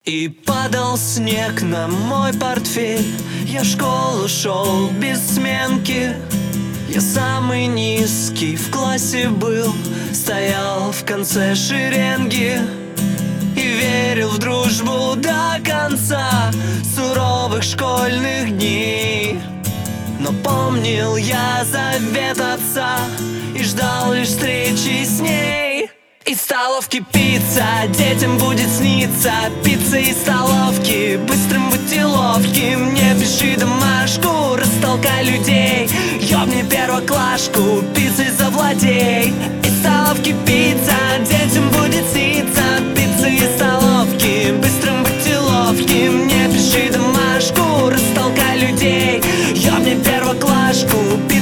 И падал снег на мой портфель. Я в школу шел без сменки. Я самый низкий в классе был. Стоял в конце шеренги и верил в дружбу до конца суровых школьных дней. Но помнил я завет отца и ждал лишь встречи с ней. Из столовки пицца, детям будет сниться. Пицца из столовки, быстрым будьте ловки. Мне пиши домашку, растолкай людей. Ёбни первоклашку, пиццей завладей. Из столовки пицца, детям будет сниться. Пицца из столовки, быстрым будьте ловки. Мне пиши домашку, растолкай людей. Ёбни первоклашку, пиццей